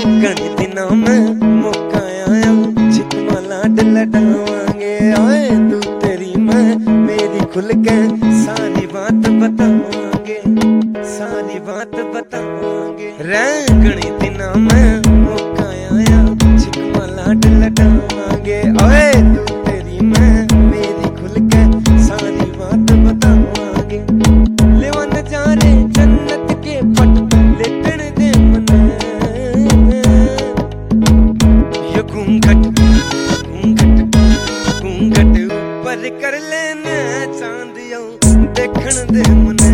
घने दिनों में मौका आया, चिकना लाड लड़ावांगे। आए तू तेरी मैं मेरी खुल के सारी बात बतावांगे, सारी बात बतावांगे। घने दिनों में मौका आया, चिकना लाड लड़ावांगे। आए तू तेरी मैं मेरी खुल के सारी बात बतावांगे। लेवा नजारे जन्नत के पट लेटन दे मने, ये घूंघट घूंघट घूंघट ऊपर कर लेने चांदियों देखण दे मने।